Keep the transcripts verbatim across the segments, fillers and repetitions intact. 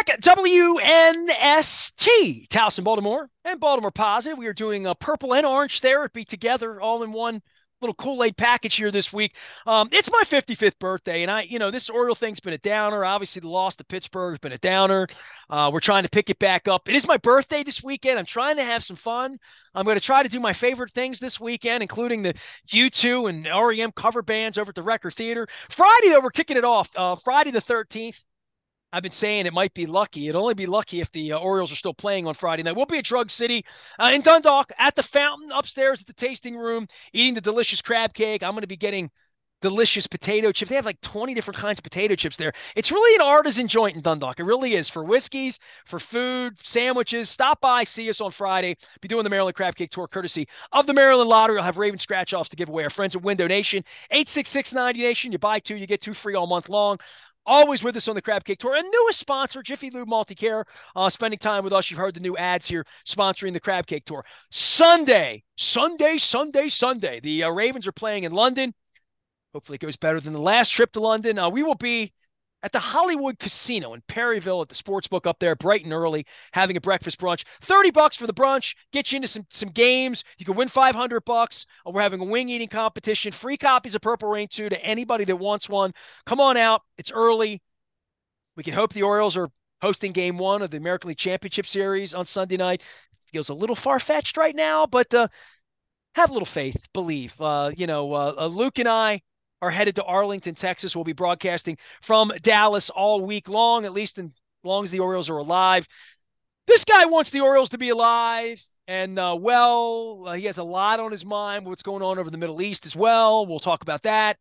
at W N S T, Towson, Baltimore, and Baltimore Positive. We are doing a purple and orange therapy together, all in one little Kool-Aid package here this week. Um, it's my fifty-fifth birthday, and I, you know, this Oriole thing's been a downer. Obviously, the loss to Pittsburgh has been a downer. Uh, we're trying to pick it back up. It is my birthday this weekend. I'm trying to have some fun. I'm going to try to do my favorite things this weekend, including the U two and R E M cover bands over at the Record Theater. Friday, though, we're kicking it off. Uh, Friday the thirteenth. I've been saying it might be lucky. It'll only be lucky if the uh, Orioles are still playing on Friday night. We'll be at Drug City uh, in Dundalk at the fountain upstairs at the tasting room, eating the delicious crab cake. I'm going to be getting delicious potato chips. They have like twenty different kinds of potato chips there. It's really an artisan joint in Dundalk. It really is for whiskeys, for food, sandwiches. Stop by, see us on Friday. Be doing the Maryland Crab Cake Tour courtesy of the Maryland Lottery. I'll have Raven scratch offs to give away. Our friends at Window Nation, eight six six ninety Nation. You buy two, you get two free all month long. Always with us on the Crab Cake Tour. And newest sponsor, Jiffy Lube Multicare, uh, spending time with us. You've heard the new ads here sponsoring the Crab Cake Tour. Sunday, Sunday, Sunday, Sunday. The uh, Ravens are playing in London. Hopefully it goes better than the last trip to London. Uh, we will be at the Hollywood Casino in Perryville at the sports book up there bright and early, having a breakfast brunch. thirty bucks for the brunch, get you into some some games. You can win five hundred bucks. Uh, we're having a wing eating competition. Free copies of Purple Rain two to anybody that wants one. Come on out. It's early. We can hope the Orioles are hosting game one of the American League Championship Series on Sunday night. Feels a little far-fetched right now, but uh, have a little faith, believe. Uh, you know, uh, uh, Luke and I are headed to Arlington, Texas. We'll be broadcasting from Dallas all week long, at least as long as the Orioles are alive. This guy wants the Orioles to be alive. And, uh, well, uh, he has a lot on his mind, what's going on over the Middle East as well. We'll talk about that.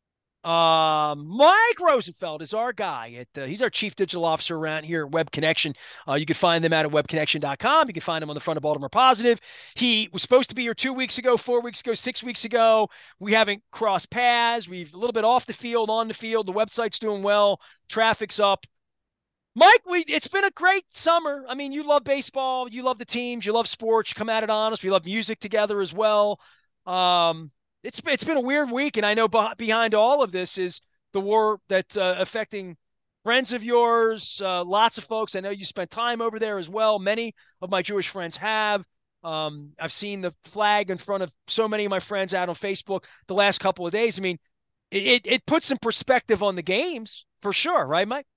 Um, Mike Rosenfeld is our guy. At, uh, he's our chief digital officer around here at Web Connection. Uh, you can find them out at web connection dot com. You can find him on the front of Baltimore Positive. He was supposed to be here two weeks ago, four weeks ago, six weeks ago. We haven't crossed paths. We've a little bit off the field, on the field. The website's doing well. Traffic's up. Mike, we it's been a great summer. I mean, you love baseball. You love the teams. You love sports. You come at it honest. We love music together as well. Um, it's it's been a weird week, and I know behind all of this is the war that's uh, affecting friends of yours, uh, lots of folks. I know you spent time over there as well. Many of my Jewish friends have. Um, I've seen the flag in front of so many of my friends out on Facebook the last couple of days. I mean, it it puts some perspective on the games for sure, right, Mike?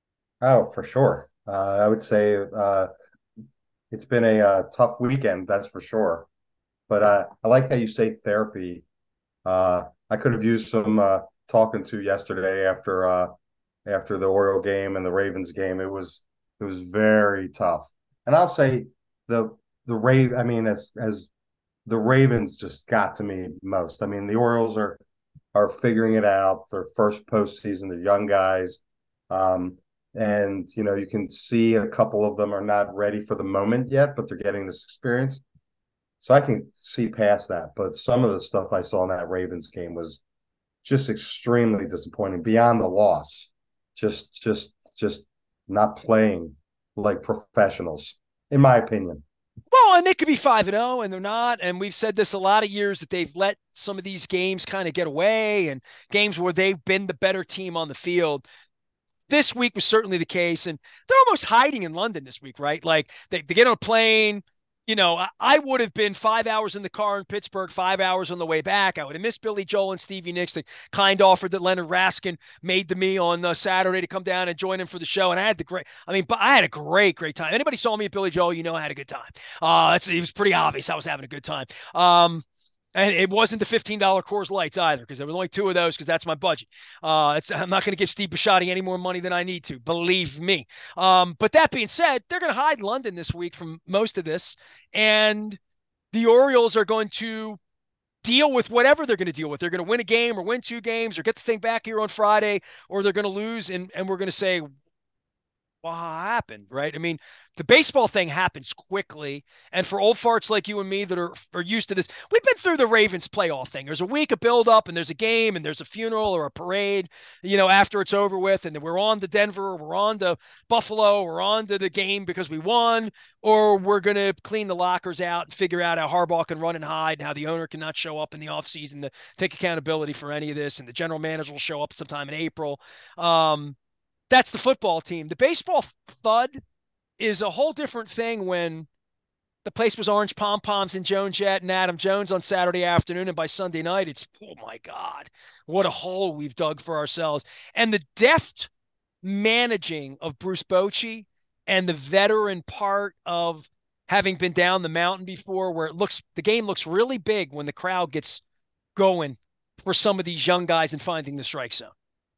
Oh, for sure. Uh, I would say uh, it's been a uh, tough weekend, that's for sure. But uh, I like how you say therapy. Uh, I could have used some uh, talking to yesterday after uh, after the Oriole game and the Ravens game. It was it was very tough. And I'll say the the Rave. I mean, as as the Ravens just got to me most. I mean, the Orioles are are figuring it out. Their first postseason. They're young guys. Um, and you know you can see a couple of them are not ready for the moment yet, but they're getting this experience, so I can see past that. But some of the stuff I saw in that Ravens game was just extremely disappointing beyond the loss. Just just just not playing like professionals, in my opinion. Well, and they could be five and zero, and they're not. And we've said this a lot of years that they've let some of these games kind of get away, and games where they've been the better team on the field. This week was certainly the case, and they're almost hiding in London this week, right? Like they, they get on a plane. You know, I, I would have been five hours in the car in Pittsburgh, five hours on the way back. I would have missed Billy Joel and Stevie Nicks, the kind offer that Leonard Raskin made to me on uh, Saturday to come down and join him for the show. And I had the great, I mean, but I had a great, great time. Anybody saw me at Billy Joel, you know I had a good time. Uh, it's, it was pretty obvious I was having a good time. Um, and it wasn't the fifteen dollar Coors Lights either, because there was only two of those, because that's my budget. Uh, it's, I'm not going to give Steve Bisciotti any more money than I need to, believe me. Um, but that being said, they're going to hide London this week from most of this. And the Orioles are going to deal with whatever they're going to deal with. They're going to win a game or win two games or get the thing back here on Friday, or they're going to lose. And, and we're going to say, what happened, right? I mean, the baseball thing happens quickly. And for old farts like you and me that are, are used to this, we've been through the Ravens playoff thing. There's a week of build up, and there's a game, and there's a funeral or a parade, you know, after it's over with. And then we're on to Denver, we're on to Buffalo, we're on to the game because we won, or we're going to clean the lockers out and figure out how Harbaugh can run and hide, and how the owner cannot show up in the offseason to take accountability for any of this. And the general manager will show up sometime in April. Um, That's the football team. The baseball thud is a whole different thing when the place was orange pom poms and Joan Jett and Adam Jones on Saturday afternoon, and by Sunday night, it's oh my God, what a hole we've dug for ourselves. And the deft managing of Bruce Bochy and the veteran part of having been down the mountain before, where it looks the game looks really big when the crowd gets going for some of these young guys and finding the strike zone.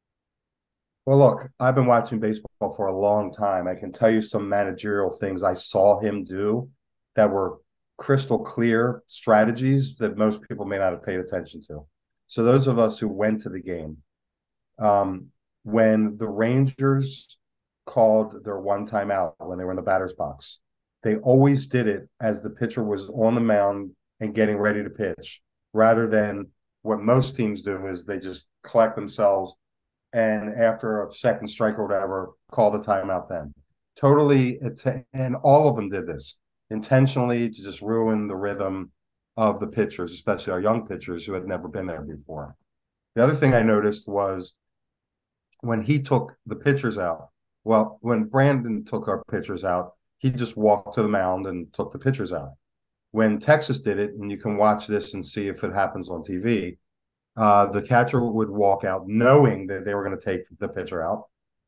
Well, look, I've been watching baseball for a long time. I can tell you some managerial things I saw him do that were crystal clear strategies that most people may not have paid attention to. So those of us who went to the game, um, when the Rangers called their one time out when they were in the batter's box, they always did it as the pitcher was on the mound and getting ready to pitch, rather than what most teams do is they just collect themselves and after a second strike or whatever, call the timeout then. Totally, and all of them did this intentionally to just ruin the rhythm of the pitchers, especially our young pitchers who had never been there before. The other thing I noticed was when he took the pitchers out, well, when Brandon took our pitchers out, he just walked to the mound and took the pitchers out. When Texas did it, and you can watch this and see if it happens on T V, uh, the catcher would walk out knowing that they were going to take the pitcher out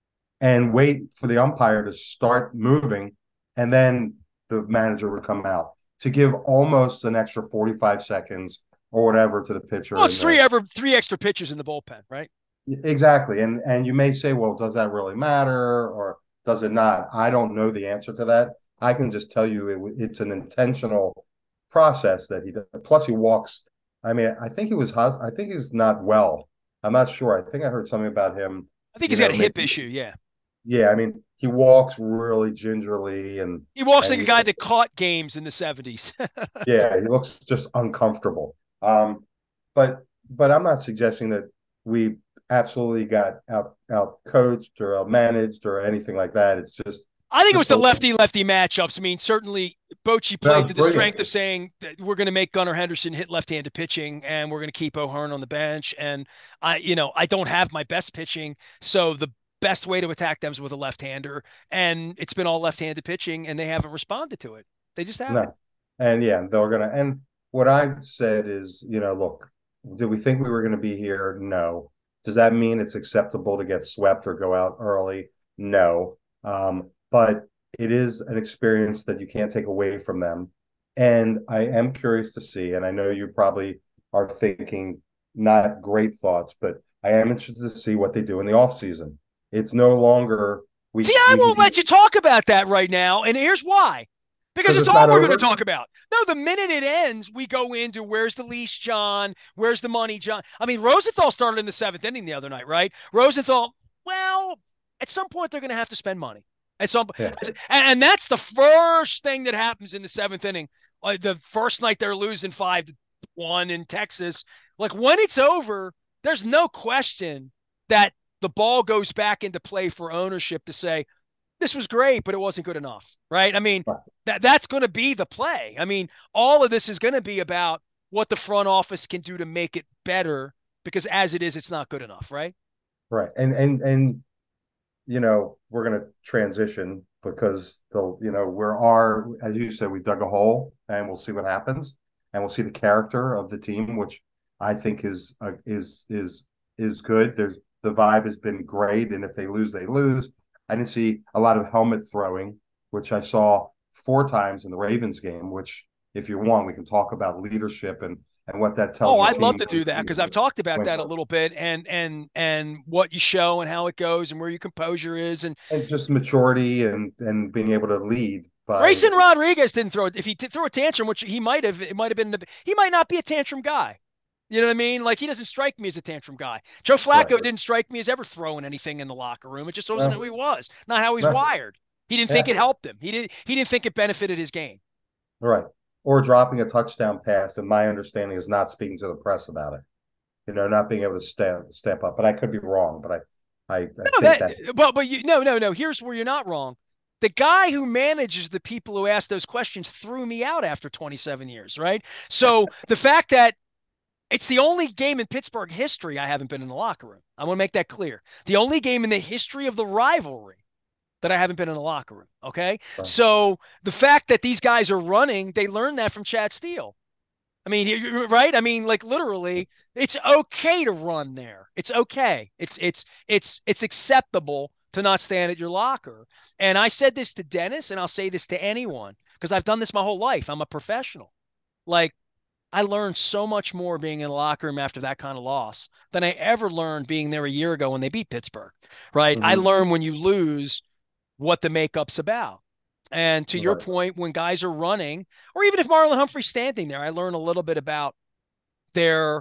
and wait for the umpire to start moving, and then the manager would come out to give almost an extra forty-five seconds or whatever to the pitcher. Well, it's three the, ever three extra pitches in the bullpen, right? Exactly. And and you may say, well, does that really matter or does it not? I don't know the answer to that. I can just tell you it, it's an intentional process that he does. Plus, he walks. I mean, I think he was. I think he's not well. I'm not sure. I think I heard something about him. I think he's got a hip issue. Yeah. Yeah. I mean, he walks really gingerly, and he walks and like he, a guy that caught games in the seventies. Yeah, he looks just uncomfortable. Um, but but I'm not suggesting that we absolutely got out out coached or out managed or anything like that. It's just I think it was just the a, lefty lefty matchups. I mean, certainly Bochy played to the brilliant. strength of saying that we're going to make Gunnar Henderson hit left-handed pitching, and we're going to keep O'Hearn on the bench. And I, you know, I don't have my best pitching, so the best way to attack them is with a left-hander. And it's been all left-handed pitching, and they haven't responded to it. They just haven't. No. And yeah, they're gonna. And what I said is, you know, look, did we think we were going to be here? No. Does that mean it's acceptable to get swept or go out early? No. Um, but it is an experience that you can't take away from them. And I am curious to see, and I know you probably are thinking not great thoughts, but I am interested to see what they do in the offseason. It's no longer we see. I we, won't we, let you talk about that right now, and here's why. Because it's, it's all we're going to talk about. No, the minute it ends, we go into where's the leash, John? Where's the money, John? I mean, Rosenthal started in the seventh inning the other night, right? Rosenthal, well, at some point they're going to have to spend money. At some, yeah. and, and that's the first thing that happens in the seventh inning. Like the first night they're losing five to one in Texas. Like when it's over, there's no question that the ball goes back into play for ownership to say, this was great, but it wasn't good enough, right? I mean, that that's going to be the play. I mean, all of this is going to be about what the front office can do to make it better, because as it is, it's not good enough, right? Right. And and and you know, we're going to transition because the you know, we're our as you said, we dug a hole and we'll see what happens, and we'll see the character of the team, which I think is uh, is is is good. There's the vibe has been great, and if they lose, they lose. I didn't see a lot of helmet throwing, which I saw four times in the Ravens game, which if you want, we can talk about leadership and, and what that tells. Oh, I'd love to do that because I've talked about that a little bit and, and, and what you show and how it goes and where your composure is. And, and just maturity and, and being able to lead. By... Grayson Rodriguez didn't throw it. If he did throw a tantrum, which he might have, it might have been, he might not be a tantrum guy. You know what I mean? Like, he doesn't strike me as a tantrum guy. Joe Flacco right. didn't strike me as ever throwing anything in the locker room. It just wasn't no. who he was, not how he's no. wired. He didn't yeah. think it helped him. He didn't. He didn't think it benefited his game. Right. Or dropping a touchdown pass, and my understanding is not speaking to the press about it. You know, not being able to step step up. But I could be wrong. But I, I, I no, think that, that. But but you no no no. Here's where you're not wrong. The guy who manages the people who ask those questions threw me out after twenty-seven years. Right. So the fact that It's the only game in Pittsburgh history I haven't been in the locker room. I want to make that clear. The only game in the history of the rivalry that I haven't been in the locker room. Okay. Right. So the fact that these guys are running, they learned that from Chad Steele. I mean, right? I mean, like literally, it's okay to run there. It's okay. It's it's it's it's acceptable to not stand at your locker. And I said this to Dennis, and I'll say this to anyone because I've done this my whole life. I'm a professional. Like I learned so much more being in the locker room after that kind of loss than I ever learned being there a year ago when they beat Pittsburgh. Right? I Hmm. learned when you lose what the makeup's about. And to your Right. point, when guys are running, or even if Marlon Humphrey's standing there, I learn a little bit about their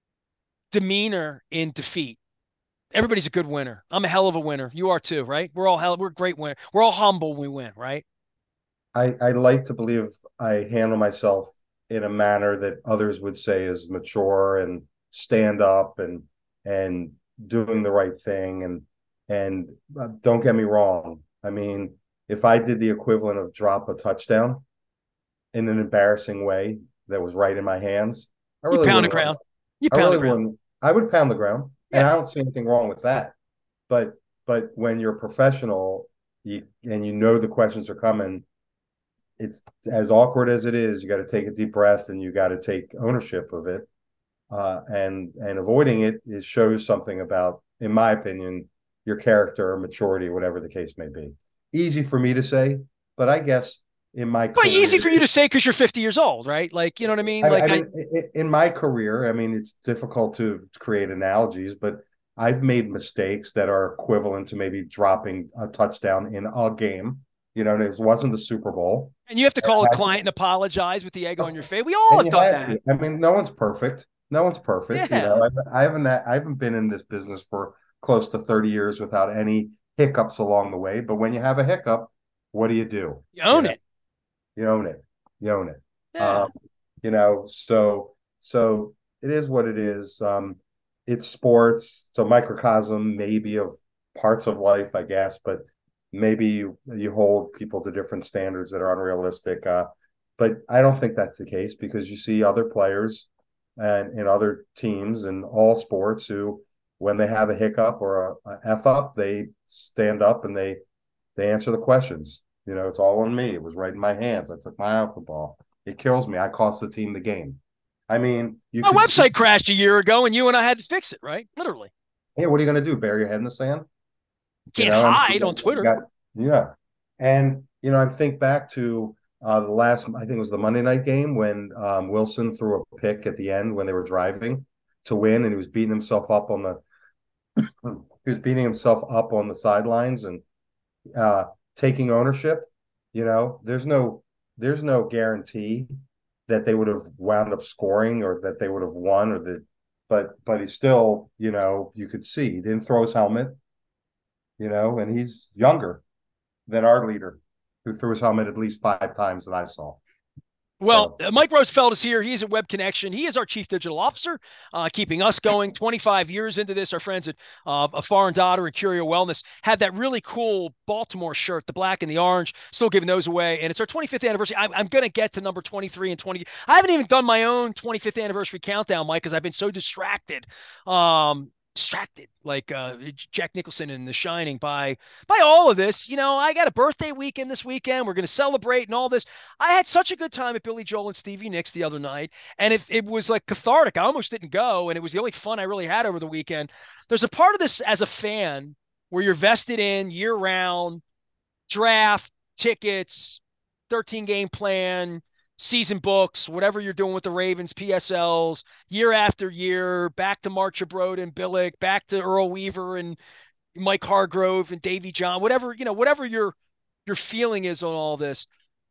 demeanor in defeat. Everybody's a good winner. I'm a hell of a winner. You are too, right? We're all hell. We're great winners. We're all humble when we win, right? I, I like to believe I handle myself in a manner that others would say is mature and stand up and and doing the right thing. And and uh, don't get me wrong. I mean, if I did the equivalent of drop a touchdown in an embarrassing way that was right in my hands, I You really pound the wouldn't want ground. You I pound the really ground. wouldn't. I would pound the ground, and Yeah. I don't see anything wrong with that. But but when you're professional, you and you know the questions are coming, it's as awkward as it is. You got to take a deep breath and you got to take ownership of it. Uh, and and avoiding it is shows something about, in my opinion, your character or maturity, whatever the case may be. Easy for me to say, but I guess in my But easy for career, you to say because you're fifty years old, right? Like, you know what I mean? I, Like, I I, mean, in my career, I mean, it's difficult to create analogies, but I've made mistakes that are equivalent to maybe dropping a touchdown in a game. You know, it wasn't the Super Bowl. and you have to call a And, client and apologize with the egg I, on your face. We all and have you done have that. to. I mean, no one's perfect. No one's perfect. You know, Yeah. I, I haven't I haven't been in this business for close to thirty years without any hiccups along the way. But when you have a hiccup, what do you do? You You own know, it. you own it. You own it. Yeah. Um, you know, so so it is what it is. Um, it's sports. It's a microcosm, maybe, of parts of life, I guess, but maybe you, you hold people to different standards that are unrealistic. Uh, but I don't think that's the case because you see other players and in other teams in all sports who, when they have a hiccup or a, a f up, they stand up and they they answer the questions. You know, it's all on me. It was right in my hands. I took my out the ball. It kills me. I cost the team the game. I mean, you My could see, website crashed a year ago and you and I had to fix it, right? Literally. hey, what are you going to do? Bury your head in the sand? You Can't know, I mean, you hide got, on you Twitter. got yeah. And, you know, I think back to uh, the last, I think it was the Monday night game when um, Wilson threw a pick at the end when they were driving to win and he was beating himself up on the, he was beating himself up on the sidelines and uh, taking ownership. You know, there's no there's no guarantee that they would have wound up scoring or that they would have won or that, but but he still, you know, you could see he didn't throw his helmet, you know, and he's younger than our leader who threw his helmet at least five times that I saw. Well, So uh, Mike Rosefeld is here. He's at Web Connection. He is our chief digital officer, uh, keeping us going. twenty-five years into this, our friends at uh, A Foreign Daughter and Curio Wellness had that really cool Baltimore shirt, the black and the orange. Still giving those away, and it's our twenty-fifth anniversary. I'm, I'm going to get to number twenty-three and twenty. I haven't even done my own twenty-fifth anniversary countdown, Mike, because I've been so distracted. Um, distracted like uh, Jack Nicholson in The Shining by by all of this. You know, I got a birthday weekend this weekend. We're going to celebrate and all this. I had such a good time at Billy Joel and Stevie Nicks the other night, and it, it was like cathartic. I almost didn't go, and it was the only fun I really had over the weekend. There's a part of this as a fan where you're vested in year round draft tickets, thirteen game plan, season books, whatever you're doing with the Ravens, P S Ls, year after year, back to Marchibroda and Billick, back to Earl Weaver and Mike Hargrove and Davy John, whatever, you know, whatever your your feeling is on all this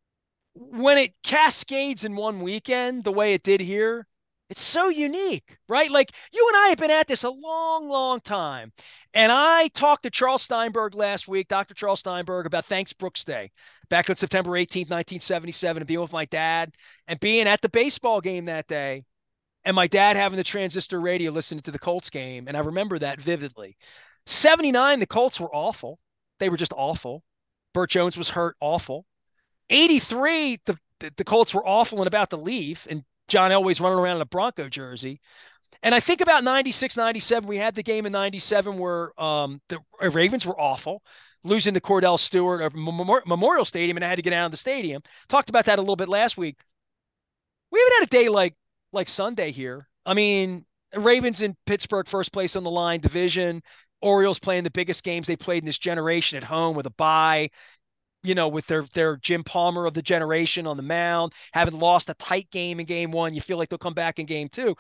when it cascades in one weekend the way it did here, it's so unique, right? Like you and I have been at this a long, long time. And I talked to Charles Steinberg last week, Doctor Charles Steinberg, about Thanks Brooks Day back on September eighteenth, nineteen seventy-seven, and being with my dad and being at the baseball game that day. And my dad having the transistor radio listening to the Colts game. And I remember that vividly. seventy-nine, the Colts were awful. They were just awful. Burt Jones was hurt, awful. eighty-three, the, the, the Colts were awful and about to leave, and John Elway's running around in a Bronco jersey. And I think about ninety-six, ninety-seven, we had the game in ninety-seven where um, the Ravens were awful, losing to Cordell Stewart of Memorial Stadium, and I had to get out of the stadium. Talked about that a little bit last week. We haven't had a day like like Sunday here. I mean, Ravens in Pittsburgh, first place on the line, division. Orioles playing the biggest games they played in this generation at home with a bye, you know, with their their Jim Palmer of the generation on the mound, having lost a tight game in game one. You feel like they'll come back in game two.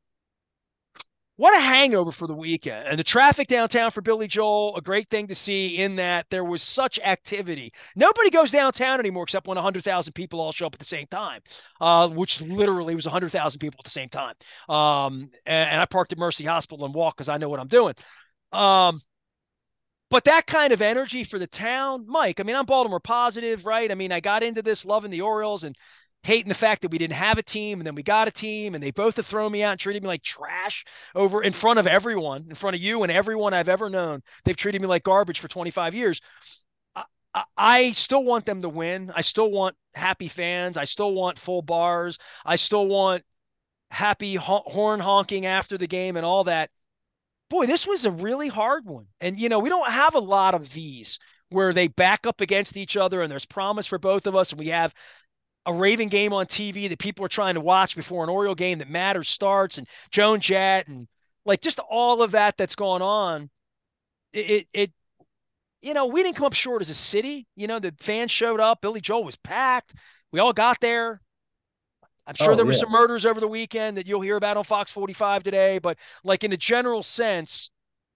What a hangover for the weekend. And the traffic downtown for Billy Joel, a great thing to see in that there was such activity. Nobody goes downtown anymore except when one hundred thousand people all show up at the same time, uh, which literally was one hundred thousand people at the same time. Um, and, and I parked at Mercy Hospital and walked because I know what I'm doing. Um, but that kind of energy for the town, Mike, I mean, I'm Baltimore positive, right? I mean, I got into this loving the Orioles and hating the fact that we didn't have a team, and then we got a team, and they both have thrown me out and treated me like trash over in front of everyone, in front of you and everyone I've ever known. They've treated me like garbage for twenty-five years. I, I, I still want them to win. I still want happy fans. I still want full bars. I still want happy horn honking after the game and all that. Boy, this was a really hard one. And, you know, we don't have a lot of these where they back up against each other and there's promise for both of us. And we have a Raven game on T V that people are trying to watch before an Oriole game that matters starts, and Joan Jett, and like just all of that that's going on. It, it, it, you know, we didn't come up short as a city. You know, the fans showed up. Billy Joel was packed. We all got there. I'm sure Oh there were yeah. some murders over the weekend that you'll hear about on Fox forty-five today, but like in a general sense,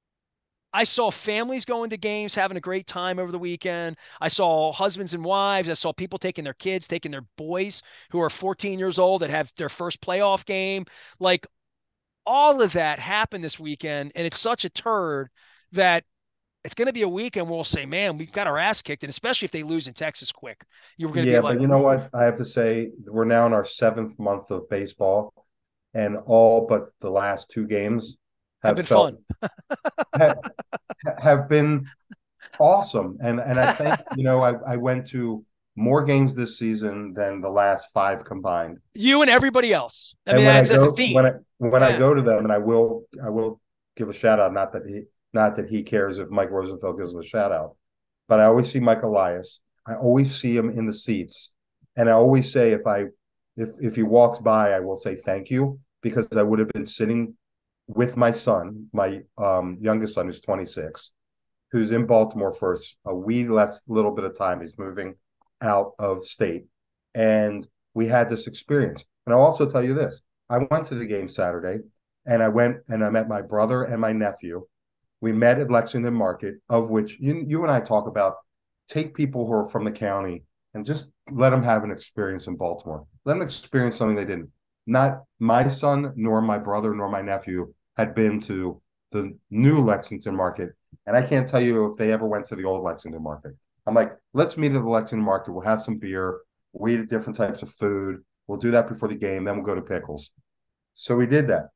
I saw families going to games, having a great time over the weekend. I saw husbands and wives. I saw people taking their kids, taking their boys who are fourteen years old that have their first playoff game. Like all of that happened this weekend, and it's such a turd that it's going to be a weekend where we'll say, man, we've got our ass kicked, and especially if they lose in Texas quick, you were going to be Yeah, like, but you know ooh, what? I have to say we're now in our seventh month of baseball, and all but the last two games have have been fun. felt have, have been awesome. And and I think, you know, I, I went to more games this season than the last five combined. You and everybody else. I mean, And when I that's that's a go when theme. I when I Yeah. go to them, and I will I will give a shout out, not that he not that he cares if Mike Rosenfeld gives him a shout out, but I always see Mike Elias. I always see him in the seats. And I always say if I if if he walks by, I will say thank you, because I would have been sitting with my son, my um, youngest son, who's twenty-six, who's in Baltimore for a wee less little bit of time. He's moving out of state. And we had this experience. And I'll also tell you this. I went to the game Saturday, and I went and I met my brother and my nephew. We met at Lexington Market, of which you, you and I talk about. Take people who are from the county and just let them have an experience in Baltimore. Let them experience something they didn't. Not my son, nor my brother, nor my nephew had been to the new Lexington Market. And I can't tell you if they ever went to the old Lexington Market. I'm like, let's meet at the Lexington Market. We'll have some beer. We'll eat different types of food. We'll do that before the game. Then we'll go to Pickles. So we did that.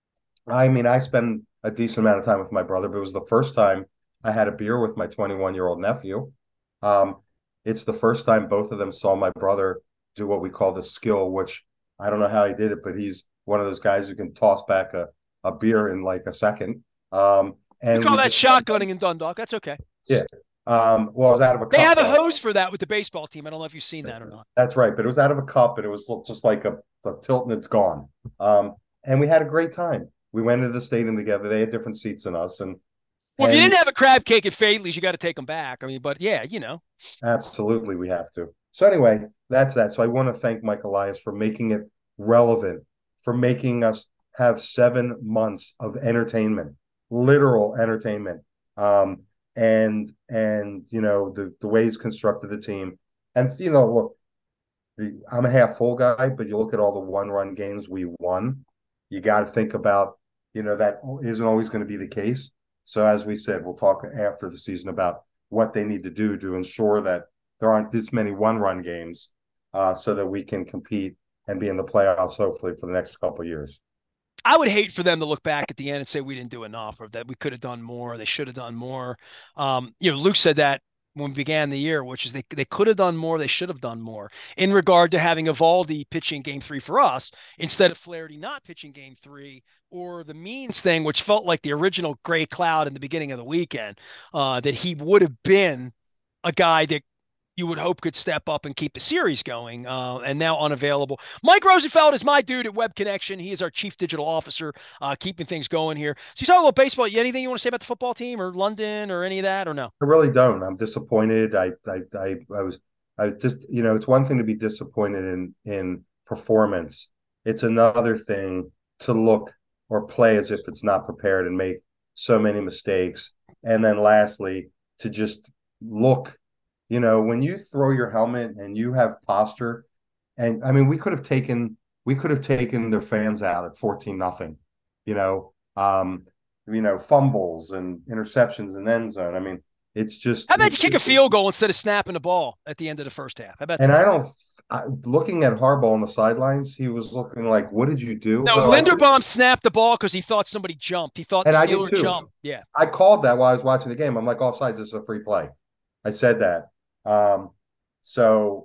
I mean, I spend a decent amount of time with my brother, but it was the first time I had a beer with my twenty-one year old nephew. Um, it's the first time both of them saw my brother do what we call the skill, which I don't know how he did it, but he's one of those guys who can toss back a, a beer in like a second. Um, We and call we that just, shotgunning in Dundalk. That's okay. yeah. Um, well, it was out of a They cup have a though. hose for that with the baseball team. I don't know if you've seen that or not. That's right, but it was out of a cup, and it was just like a, a tilt, and it's gone. Um, and we had a great time. We went into the stadium together. They had different seats than us, and Well, if you and didn't have a crab cake at Fadley's, you got to take them back. I mean, but yeah, you know. absolutely, we have to. So anyway, that's that. So I want to thank Mike Elias for making it relevant, for making us have seven months of entertainment, literal entertainment. Um, and and you know the the way he's constructed the team, and you know, look, the, I'm a half full guy, but you look at all the one run games we won, you got to think about, you know, that isn't always going to be the case. So as we said, we'll talk after the season about what they need to do to ensure that there aren't this many one run games, uh, so that we can compete and be in the playoffs hopefully for the next couple of years. I would hate for them to look back at the end and say we didn't do enough, or that we could have done more, or they should have done more. Um, you know, Luke said that when we began the year, which is they they could have done more, they should have done more in regard to having Evaldi pitching game three for us instead of Flaherty not pitching game three, or the Means thing, which felt like the original gray cloud in the beginning of the weekend, uh, that he would have been a guy that you would hope could step up and keep the series going, uh, and now unavailable. Mike Rosenfeld is my dude at Web Connection. He is our chief digital officer, uh, keeping things going here. So you talk about baseball. Anything you want to say about the football team or London or any of that, or no? I really don't. I'm disappointed. I, I, I, I was, I was just, you know, it's one thing to be disappointed in in performance. It's another thing to look or play as if it's not prepared and make so many mistakes. And then lastly, to just look, you know, when you throw your helmet and you have posture, and I mean, we could have taken, we could have taken their fans out at fourteen nothing, you know, um, you know, fumbles and interceptions and end zone. I mean, it's just How about you it's kick a field goal instead of snapping the ball at the end of the first half? How about and that? I don't I, looking at Harbaugh on the sidelines, he was looking like, "What did you do?" No, Well, I think, Linderbaum snapped the ball because he thought somebody jumped. He thought the and I did Steeler too. jumped. Yeah. I called that while I was watching the game. I'm like, "Offsides, this is a free play." I said that. Um, so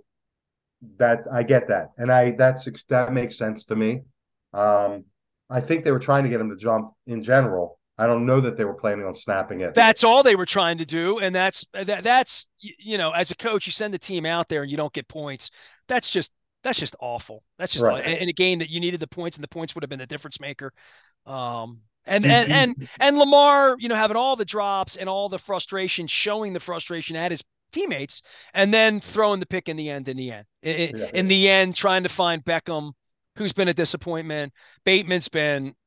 that I get that, and I that's that makes sense to me. Um, I think they were trying to get him to jump in general. I don't know that they were planning on snapping it. That's all they were trying to do, and that's that, that's you know, as a coach, you send the team out there and you don't get points. That's just that's just awful. That's just Right. in a game that you needed the points, and the points would have been the difference maker. Um, and Do and do and and Lamar, you know, having all the drops and all the frustration, showing the frustration at his teammates, and then throwing the pick in the end. In the end, in, yeah. in the end, trying to find Beckham, who's been a disappointment. Bateman's been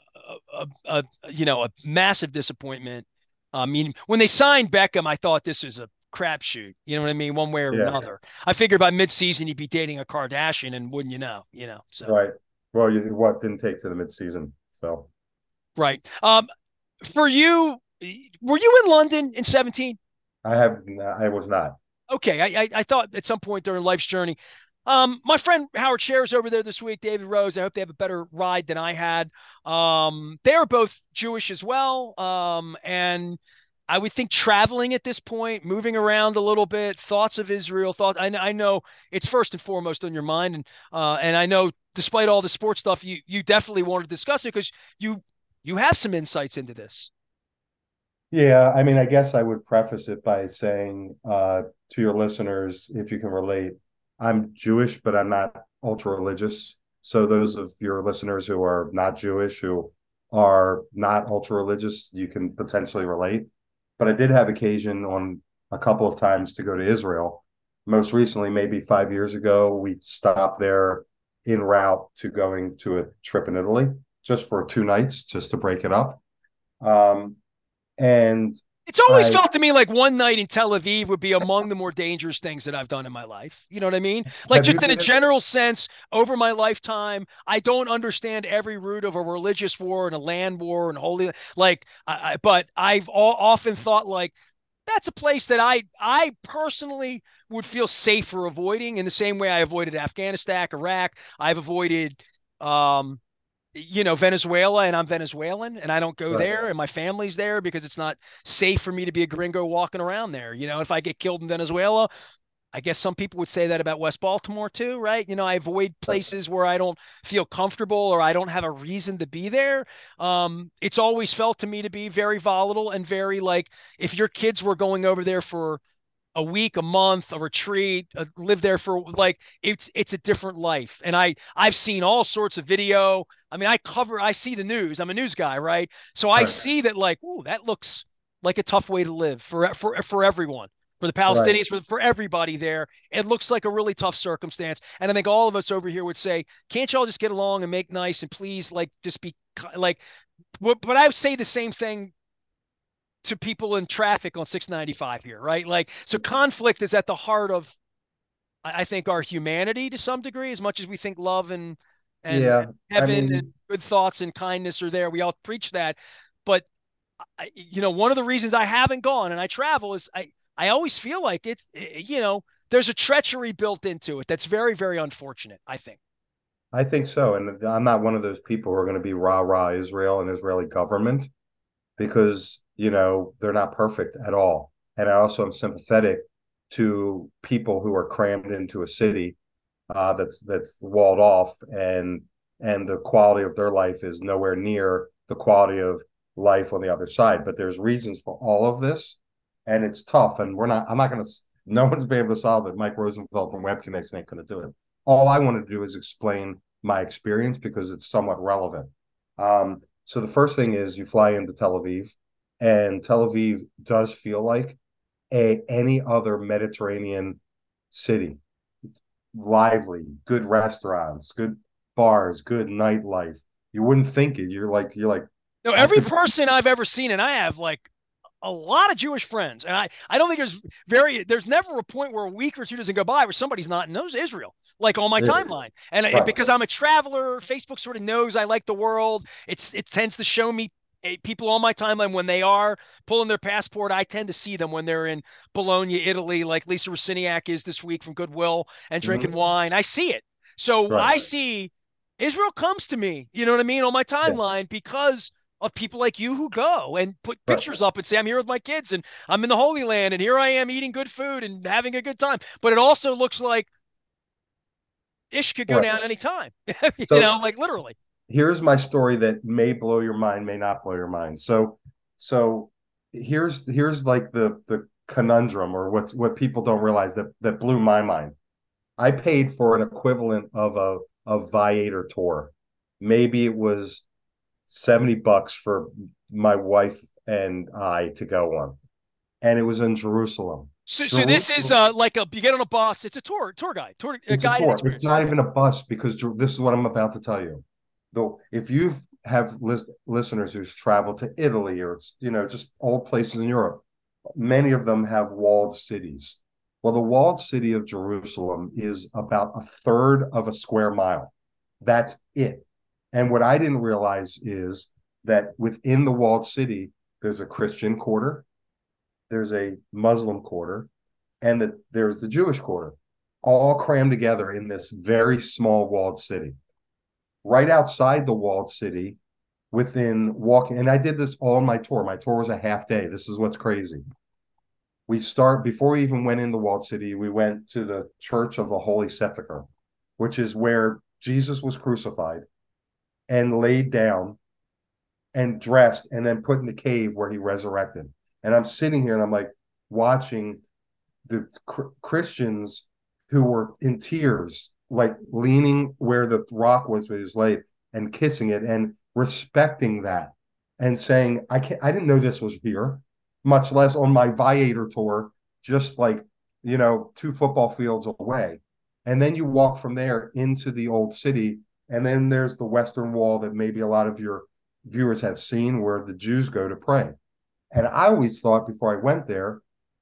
a, a, a you know a massive disappointment. I mean, when they signed Beckham, I thought this was a crapshoot. You know what I mean? One way or Yeah. another. I figured by midseason he'd be dating a Kardashian, and wouldn't you know? You know. So Right. Well, you what didn't take to the midseason. So right. Um, for you, were you in London in seventeen? I have I was not. Okay, I, I I thought at some point during life's journey. Um, my friend Howard Scher's over there this week. David Rose. I hope they have a better ride than I had. Um, they are both Jewish as well. Um, and I would think traveling at this point, moving around a little bit, thoughts of Israel, thought. I, I know it's first and foremost on your mind, and uh, and I know despite all the sports stuff, you you definitely want to discuss it because you you have some insights into this. Yeah, I mean, I guess I would preface it by saying uh, to your listeners, if you can relate, I'm Jewish, but I'm not ultra religious. So those of your listeners who are not Jewish, who are not ultra religious, you can potentially relate. But I did have occasion on a couple of times to go to Israel. Most recently, maybe five years ago, we stopped there en route to going to a trip in Italy just for two nights, just to break it up. Um, and It's always I felt to me like one night in Tel Aviv would be among the more dangerous things that I've done in my life. You know what I mean? Like have you just in a been general sense, over my lifetime, I don't understand every root of a religious war and a land war and holy like. I, I, but I've all, often thought like that's a place that I I personally would feel safer avoiding in the same way I avoided Afghanistan, Iraq. I've avoided um, you know, Venezuela, and I'm Venezuelan and I don't go right? there and my family's there because it's not safe for me to be a gringo walking around there. You know, if I get killed in Venezuela, I guess some people would say that about West Baltimore too, right? You know, I avoid Right. places where I don't feel comfortable or I don't have a reason to be there. Um, it's always felt to me to be very volatile and very like if your kids were going over there for a week, a month, a retreat, uh, live there for like it's it's a different life. And I I've seen all sorts of video. I mean, I cover I see the news. I'm a news guy, right? So I Right. see that like, ooh, that looks like a tough way to live for for for everyone. For the Right. Palestinians, for, for everybody there, it looks like a really tough circumstance. And I think all of us over here would say, can't y'all just get along and make nice and please, like, just be like, but, but I would say the same thing to people in traffic on six ninety-five here, right? Like, so conflict is at the heart of, I think, our humanity to some degree, as much as we think love and and Yeah. I heaven and mean, good thoughts and kindness are there. We all preach that, but I, you know, one of the reasons I haven't gone and I travel is I I always feel like it's you know there's a treachery built into it that's very very unfortunate. I think. I think so. And I'm not one of those people who are going to be rah rah Israel and Israeli government because, you know, they're not perfect at all. and I also am sympathetic to people who are crammed into a city uh, that's that's walled off, and and the quality of their life is nowhere near the quality of life on the other side. But there's reasons for all of this, and it's tough. And we're not. I'm not going to. No one's been able to solve it. Mike Rosenfeld from Web Connection ain't going to do it. All I want to do is explain my experience because it's somewhat relevant. Um, so the first thing is you fly into Tel Aviv, and Tel Aviv does feel like a any other Mediterranean city. Lively, good restaurants, good bars, good nightlife. You wouldn't think it. You're like you're like, No, how every could person I've ever seen, and I have like a lot of Jewish friends, and I, I don't think there's very there's never a point where a week or two doesn't go by where somebody's not in those Israel, like on my yeah, timeline. And, and right? because I'm a traveler, Facebook sort of knows I like the world. It's it tends to show me eh, people on my timeline when they are pulling their passport. I tend to see them when they're in Bologna, Italy, like Lisa Rossiniak is this week from Goodwill and drinking Mm-hmm. wine. I see it. So Right. I see Israel comes to me, you know what I mean, on my Yeah. timeline because of people like you who go and put Right. pictures up and say, I'm here with my kids and I'm in the Holy Land and here I am eating good food and having a good time. But it also looks like ish could go Right. down anytime, you So know, like literally. here's my story that may blow your mind, may not blow your mind. So so here's here's like the the conundrum, or what what people don't realize that that blew my mind. I paid for an equivalent of a a Viator tour. Maybe it was seventy bucks for my wife and I to go on. And it was in Jerusalem. So, so this is Jerusalem, uh like a you get on a bus. It's a tour tour guide, tour a it's a guided tour. It's experience. not Okay, even a bus, because this is what I'm about to tell you. Though, if you have lis- listeners who's traveled to Italy, or you know just old places in Europe, many of them have walled cities. Well, the walled city of Jerusalem is about a third of a square mile. That's it. And what I didn't realize is that within the walled city, there's a Christian quarter, there's a Muslim quarter, and that there's the Jewish quarter, all crammed together in this very small walled city. Right outside the walled city, within walking, and I did this all on my tour. My tour was a half day. This is what's crazy. We start before we even went in the walled city. We went to the Church of the Holy Sepulchre, which is where Jesus was crucified and laid down and dressed and then put in the cave where he resurrected. And I'm sitting here and I'm like watching the Christians who were in tears, like leaning where the rock was where he was laid and kissing it and respecting that and saying, I can't, I didn't know this was here, much less on my Viator tour, just like, you know, two football fields away. And then you walk from there into the old city. And then there's the Western Wall that maybe a lot of your viewers have seen, where the Jews go to pray. And I always thought before I went there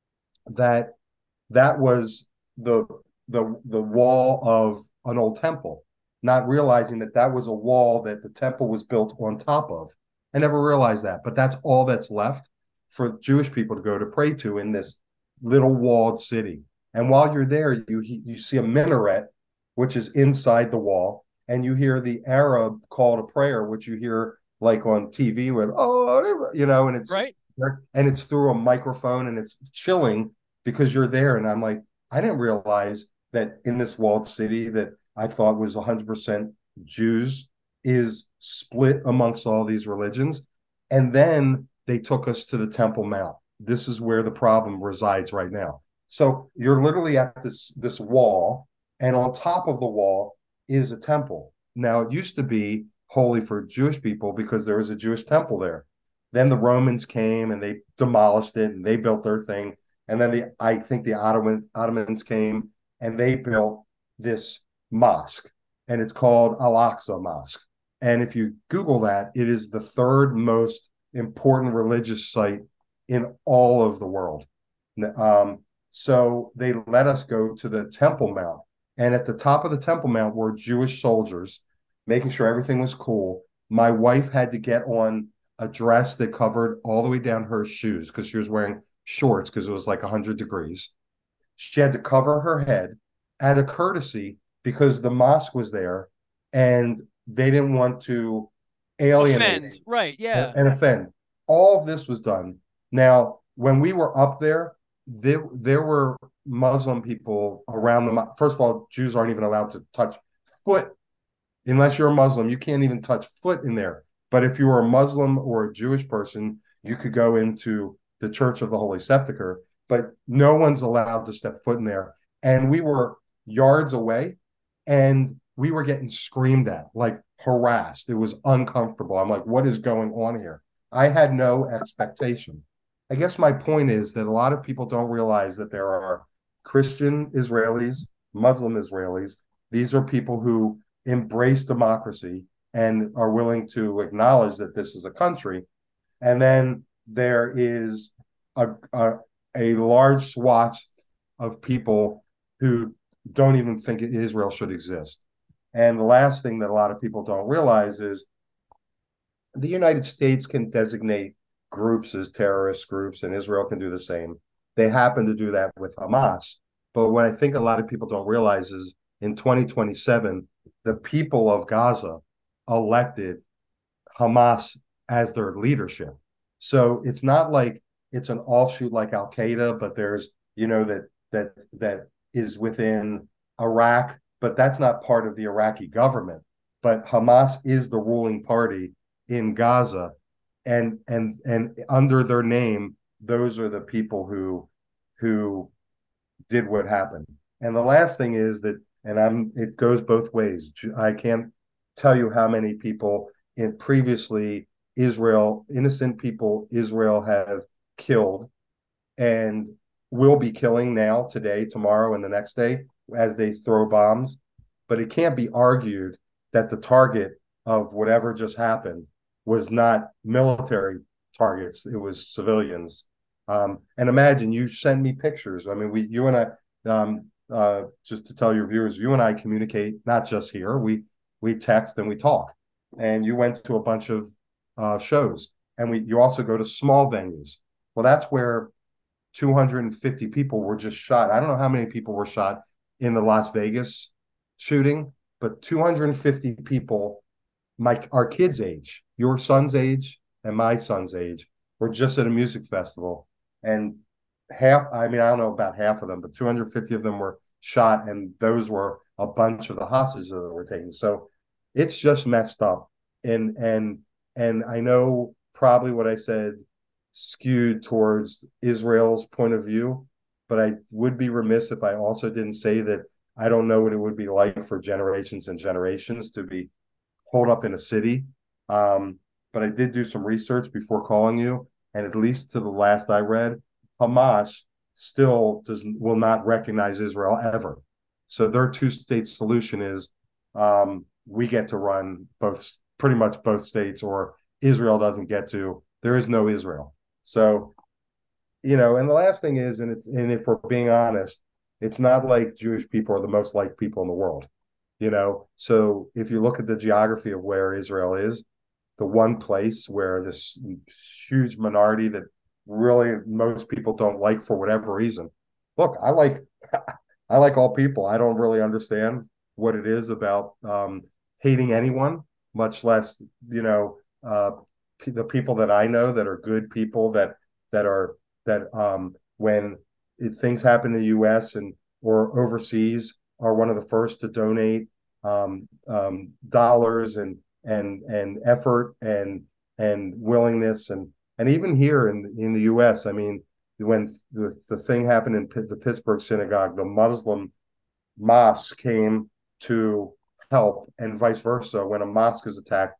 that that was the the the wall of an old temple, not realizing that that was a wall that the temple was built on top of. I never realized that, but that's all that's left for Jewish people to go to pray to in this little walled city. And while you're there, you you see a minaret, which is inside the wall, and you hear the Arab call to prayer, which you hear like on T V with, oh, you know, and it's right. and it's through a microphone and it's chilling because you're there. And I'm like, I didn't realize that in this walled city that I thought was one hundred percent Jews is split amongst all these religions. And then they took us to the Temple Mount. This is where the problem resides right now. So you're literally at this this wall, and on top of the wall is a temple. Now, it used to be holy for Jewish people because there was a Jewish temple there. Then the Romans came and they demolished it and they built their thing. And then the I think the Ottomans Ottomans came and they built this mosque, and it's called Al Aqsa Mosque. And if you Google that, it is the third most important religious site in all of the world. Um, so they let us go to the Temple Mount, and at the top of the Temple Mount were Jewish soldiers making sure everything was cool. My wife had to get on a dress that covered all the way down her shoes because she was wearing shorts because it was like one hundred degrees. She had to cover her head out of courtesy because the mosque was there and they didn't want to alienate Offend. Right. and, Yeah. and offend. All of this was done. Now, when we were up there, there there were Muslim people around the. First of all, Jews aren't even allowed to touch foot unless you're a Muslim. You can't even touch foot in there. But if you were a Muslim or a Jewish person, you could go into the Church of the Holy Sepulchre. But no one's allowed to step foot in there. And we were yards away, and we were getting screamed at, like harassed. It was uncomfortable. I'm like, what is going on here? I had no expectation. I guess my point is that a lot of people don't realize that there are Christian Israelis, Muslim Israelis. These are people who embrace democracy and are willing to acknowledge that this is a country. And then there is a, a, a large swath of people who don't even think Israel should exist. And the last thing that a lot of people don't realize is the United States can designate groups as terrorist groups, and Israel can do the same. They happen to do that with Hamas. But what I think a lot of people don't realize is in twenty twenty-seven, the people of Gaza elected Hamas as their leadership. So it's not like it's an offshoot like Al Qaeda, but there's, you know, that that that is within Iraq, but that's not part of the Iraqi government. But Hamas is the ruling party in Gaza, and and and under their name, those are the people who who did what happened. And the last thing is that, and I'm it goes both ways. I can't tell you how many people in previously Israel, innocent people Israel have killed and will be killing now, today, tomorrow, and the next day as they throw bombs. But it can't be argued that the target of whatever just happened was not military targets, it was civilians. Um, and imagine you send me pictures. I mean, we, you and I, um, uh, just to tell your viewers, you and I communicate not just here. We we text and we talk. And you went to a bunch of uh, shows, and we you also go to small venues. Well, that's where two hundred fifty people were just shot. I don't know how many people were shot in the Las Vegas shooting, but two hundred fifty people, my our kids' age, your son's age, and my son's age, were just at a music festival, and half, I mean, I don't know about half of them, but two hundred fifty of them were shot, and those were a bunch of the hostages that were taken. So it's just messed up. And and and I know probably what I said skewed towards Israel's point of view, but I would be remiss if I also didn't say that I don't know what it would be like for generations and generations to be holed up in a city. Um, but I did do some research before calling you, and at least to the last I read, Hamas still does will not recognize Israel ever. So their two-state solution is um, we get to run both, pretty much both states, or Israel doesn't get to. There is no Israel. So, you know, and the last thing is, and it's and if we're being honest, it's not like Jewish people are the most liked people in the world. You know, so if you look at the geography of where Israel is, the one place where this huge minority that really most people don't like for whatever reason. Look, I like I like all people. I don't really understand what it is about um, hating anyone, much less, you know, uh, p- the people that I know that are good people that that are that um, when it, things happen in the U S and or overseas are one of the first to donate um, um, dollars and and and effort and and willingness and and even here in in the U S. I mean, when the, the thing happened in P- the Pittsburgh synagogue, the Muslim mosque came to help, and vice versa when a mosque is attacked.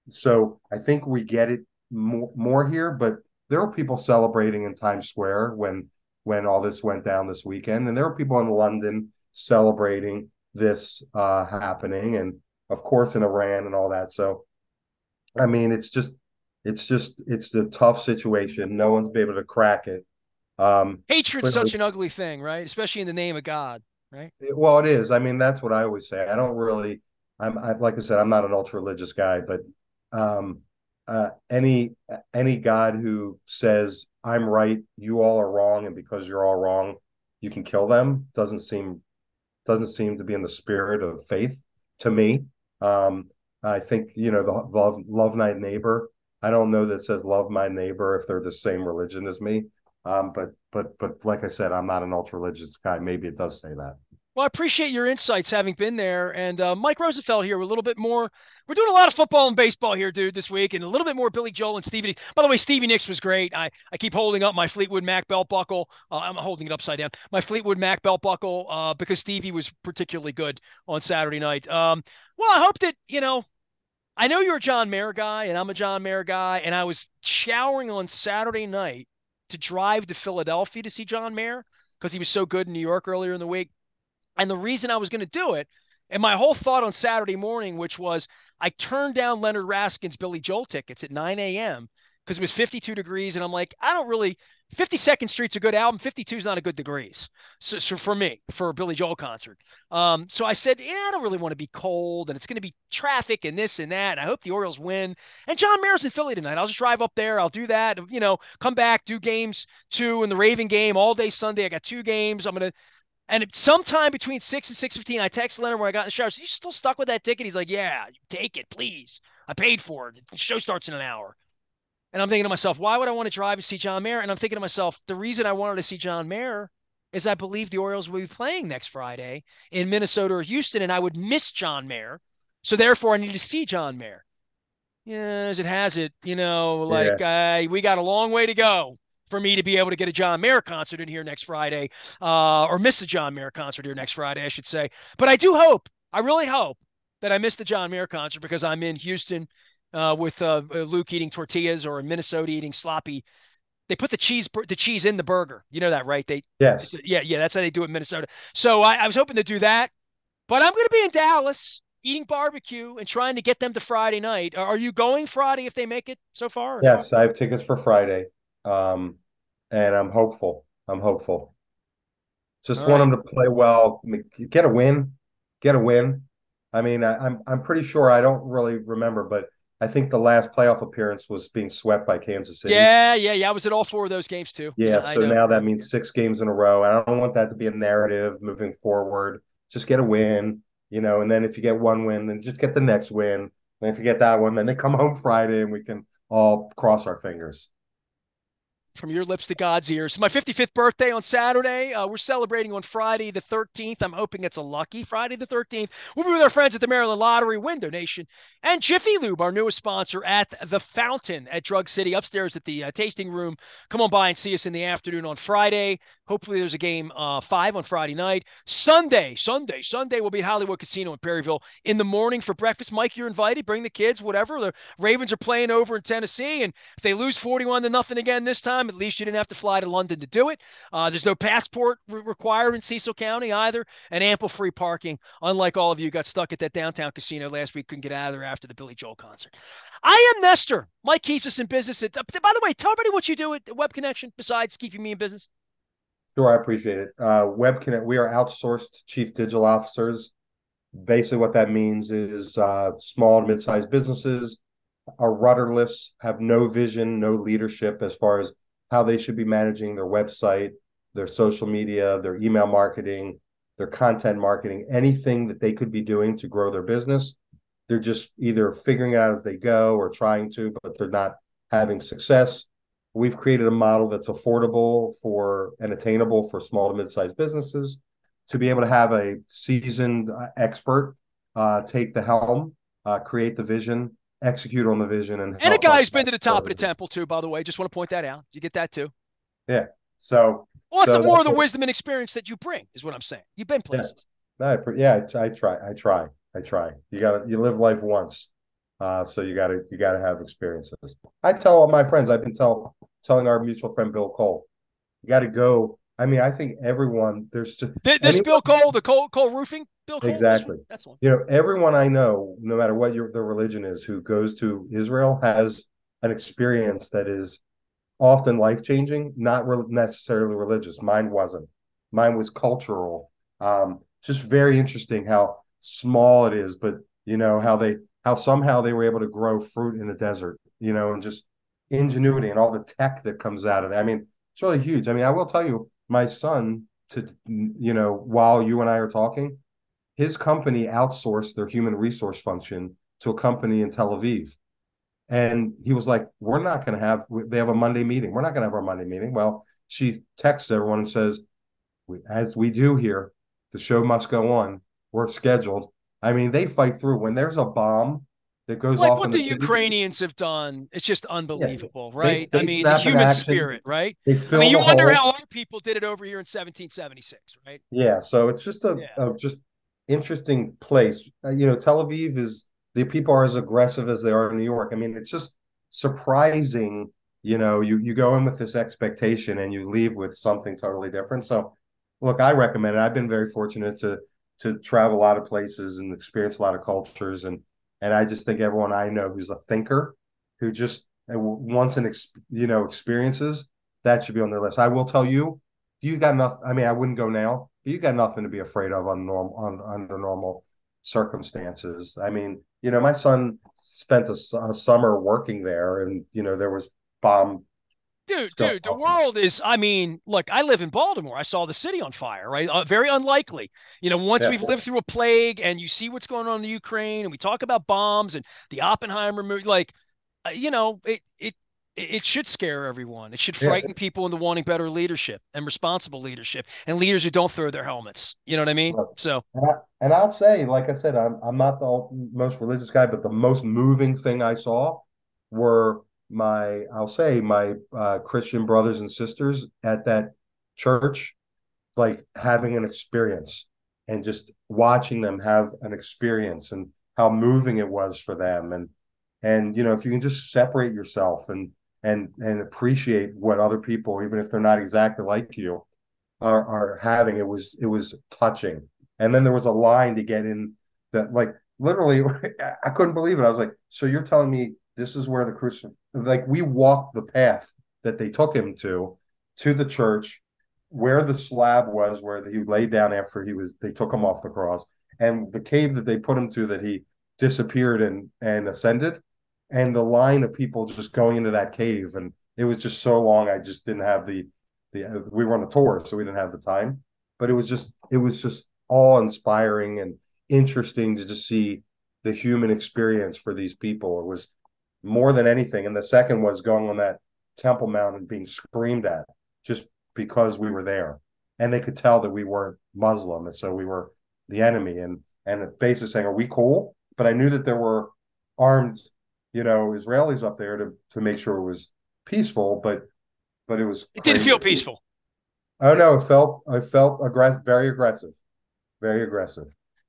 So I think we get it more, more here, but there were people celebrating in Times Square when when all this went down this weekend, and there were people in London celebrating this uh, happening, and of course in Iran and all that. So I mean, it's just it's just it's a tough situation. No one's been able to crack it. Um, Hatred's clearly, such an ugly thing, right? Especially in the name of God, right? well, it is. I mean, that's what I always say. I don't really. I'm I, like I said, I'm not an ultra religious guy, but um, uh, any any God who says I'm right, you all are wrong, and because you're all wrong, you can kill them doesn't seem doesn't seem to be in the spirit of faith to me. Um, I think, you know, the love, love my neighbor. I don't know that it says love my neighbor if they're the same religion as me. Um, but but but like I said, I'm not an ultra religious guy. Maybe it does say that. Well, I appreciate your insights having been there. And uh, Mike Rosenfeld here, a little bit more. We're doing a lot of football and baseball here, dude, this week, and a little bit more Billy Joel and Stevie. By the way, Stevie Nicks was great. I, I keep holding up my Fleetwood Mac belt buckle. Uh, I'm holding it upside down. My Fleetwood Mac belt buckle uh, because Stevie was particularly good on Saturday night. Um, well, I hope that, you know, I know you're a John Mayer guy, and I'm a John Mayer guy, and I was showering on Saturday night to drive to Philadelphia to see John Mayer because he was so good in New York earlier in the week. And the reason I was going to do it, and my whole thought on Saturday morning, which was I turned down Leonard Raskin's Billy Joel tickets at nine a.m. because it was fifty-two degrees. And I'm like, I don't really, fifty-second Street's a good album. fifty-two is not a good degrees. So, so for me, for a Billy Joel concert. Um, so I said, yeah, I don't really want to be cold and it's going to be traffic and this and that. And I hope the Orioles win. And John Mayer's in Philly tonight. I'll just drive up there. I'll do that. You know, come back, do games two and the Raven game all day Sunday. I got two games. I'm going to, and sometime between six and six fifteen, I text Leonard where I got in the shower. I said, you still stuck with that ticket? He's like, yeah, take it, please. I paid for it. The show starts in an hour. And I'm thinking to myself, why would I want to drive and see John Mayer? And I'm thinking to myself, the reason I wanted to see John Mayer is I believe the Orioles will be playing next Friday in Minnesota or Houston, and I would miss John Mayer. So therefore, I need to see John Mayer. Yeah, as it has it, you know, Yeah. like uh, we got a long way to go for me to be able to get a John Mayer concert in here next Friday, uh, or miss a John Mayer concert here next Friday, I should say. But I do hope, I really hope that I miss the John Mayer concert because I'm in Houston uh, with uh, Luke eating tortillas or in Minnesota eating sloppy. They put the cheese the cheese in the burger. You know that, right? They, it's, Yes. yeah, yeah, that's how they do it in Minnesota. So I, I was hoping to do that, but I'm going to be in Dallas eating barbecue and trying to get them to Friday night. Are you going Friday if they make it so far or no? Yes. I have tickets for Friday. Um, and I'm hopeful. I'm hopeful. All Just want right. them to play well, get a win, get a win. I mean, I, I'm I'm pretty sure I don't really remember, but I think the last playoff appearance was being swept by Kansas City. Yeah, yeah, yeah. I was at all four of those games too. Yeah, Yeah, I so know. now that means six games in a row. I don't want that to be a narrative moving forward. Just get a win, you know, and then if you get one win, then just get the next win. And if you get that one, then they come home Friday and we can all cross our fingers. From your lips to God's ears. My fifty-fifth birthday on Saturday. Uh, we're celebrating on Friday the thirteenth. I'm hoping it's a lucky Friday the thirteenth. We'll be with our friends at the Maryland Lottery, Window Nation, and Jiffy Lube, our newest sponsor at The Fountain at Drug City, upstairs at the uh, tasting room. Come on by and see us in the afternoon on Friday. Hopefully there's a game uh, five on Friday night. Sunday, Sunday, Sunday, we'll be at Hollywood Casino in Perryville in the morning for breakfast. Mike, you're invited. Bring the kids, whatever. The Ravens are playing over in Tennessee, and if they lose forty-one to nothing again this time, at least you didn't have to fly to London to do it. Uh, there's no passport re- required in Cecil County either, and ample free parking. Unlike all of you got stuck at that downtown casino last week, couldn't get out of there after the Billy Joel concert. I am Nestor. Mike keeps us in business. At, uh, by the way, tell everybody what you do at Web Connection besides keeping me in business. Sure, I appreciate it. Uh, Web Connect, we are outsourced chief digital officers. Basically, what that means is uh, small and mid-sized businesses are rudderless, have no vision, no leadership as far as how they should be managing their website, their social media, their email marketing, their content marketing, anything that they could be doing to grow their business. They're just either figuring it out as they go or trying to, but they're not having success. We've created a model that's affordable for and attainable for small to mid-sized businesses to be able to have a seasoned uh, expert uh, take the helm, uh, create the vision, execute on the vision, and And a help guy our who's been to the top of the clients. temple too, by the way. Just want to point that out. You get that too. Yeah. So, Well, it's so more of that's the what, wisdom and experience that you bring, is what I'm saying. You've been yeah. places. I, yeah, I, I try. I try. I try. You gotta. You live life once, uh, so you gotta. You gotta have experiences. I tell all my friends. I've been tell telling our mutual friend Bill Cole. You got to go. I mean, I think everyone. There's just This anyone. Bill Cole, the Cole Cole Roofing, Bill Cole, this one, Exactly. that's the one. You know, everyone I know, no matter what your their religion is, who goes to Israel has an experience that is often life changing, not re- necessarily religious. Mine wasn't. Mine was cultural. Um, just very interesting how small it is, but you know how they how somehow they were able to grow fruit in the desert. You know, and just ingenuity and all the tech that comes out of it. I mean, it's really huge. I mean, I will tell you, my son, to you know, while you and I are talking, his company outsourced their human resource function to a company in Tel Aviv. And he was like, we're not going to have, they have a Monday meeting. We're not going to have our Monday meeting. Well, she texts everyone and says, we, as we do here, the show must go on. We're scheduled. I mean, they fight through when there's a bomb that goes Like off what in the the city. Ukrainians have done, it's just Yeah, unbelievable, they right? I they mean, the snap an human action. spirit, right? They I mean, fill you the wonder hole. how our people did it over here in seventeen seventy-six, right? Yeah, so it's just a, Yeah. a just interesting place. Uh, you know, Tel Aviv is the people are as aggressive as they are in New York. I mean, it's just surprising. You know, you you go in with this expectation and you leave with something totally different. So, look, I recommend it. I've been very fortunate to to travel a lot of places and experience a lot of cultures, and and I just think everyone I know who's a thinker, who just uh, wants an ex, you know experiences, that should be on their list. I will tell you, you got nothing. I mean, I wouldn't go now. You got nothing to be afraid of on normal on under normal circumstances. I mean, you know, my son spent a, a summer working there, and you know, there was bomb Dude, going dude, the off. world is, I mean, look, I live in Baltimore. I saw the city on fire, right? Uh, very unlikely. You know, once Yeah, we've lived through a plague and you see what's going on in the Ukraine and we talk about bombs and the Oppenheimer movie, like, uh, you know, it, it, it should scare everyone. It should yeah. frighten people into wanting better leadership and responsible leadership and leaders who don't throw their helmets. You know what I mean? Look, So, and, I, and I'll say, like I said, I'm I'm not the most religious guy, but the most moving thing I saw were my, I'll say, my uh, Christian brothers and sisters at that church, like having an experience and just watching them have an experience and how moving it was for them. And and you know, if you can just separate yourself and and and appreciate what other people, even if they're not exactly like you, are are having, it was it was touching. And then there was a line to get in that, like, literally I couldn't believe it. I was like, so you're telling me this is where the crucifix, like, we walked the path that they took him to to the church where the slab was, where he laid down after he was, they took him off the cross, and the cave that they put him to, that he disappeared and and ascended, and the line of people just going into that cave. And it was just so long, I just didn't have the the we were on a tour, so we didn't have the time. But it was just it was just awe inspiring and interesting to just see the human experience for these people. It was more than anything. And the second was going on that Temple Mount and being screamed at just because we were there, and they could tell that we weren't Muslim, and so we were the enemy. And and basically saying, "Are we cool?" But I knew that there were armed, you know, Israelis up there to to make sure it was peaceful. But but it was it didn't crazy. feel peaceful. Oh no, it felt I felt aggressive, very aggressive, very aggressive.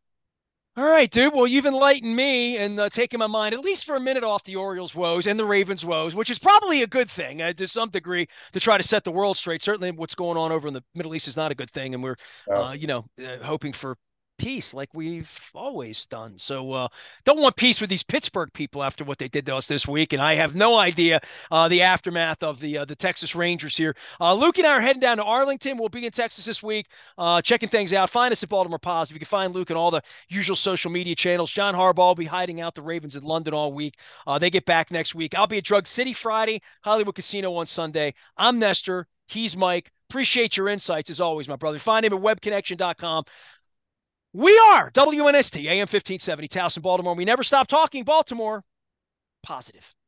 All right, dude. Well, you've enlightened me and uh, taken my mind, at least for a minute, off the Orioles' woes and the Ravens' woes, which is probably a good thing uh, to some degree to try to set the world straight. Certainly, what's going on over in the Middle East is not a good thing, and we're, Uh, uh, you know, uh, hoping for peace like we've always done. So, uh, don't want peace with these Pittsburgh people after what they did to us this week, and I have no idea uh, the aftermath of the uh, the Texas Rangers here. Uh, Luke and I are heading down to Arlington. We'll be in Texas this week, uh, checking things out. Find us at Baltimore Positive. You can find Luke and all the usual social media channels. John Harbaugh will be hiding out the Ravens in London all week. Uh, they get back next week. I'll be at Drug City Friday, Hollywood Casino on Sunday. I'm Nestor. He's Mike. Appreciate your insights as always, my brother. Find him at web connection dot com. We are W N S T, A M fifteen seventy, Towson, Baltimore. We never stop talking Baltimore. Positive.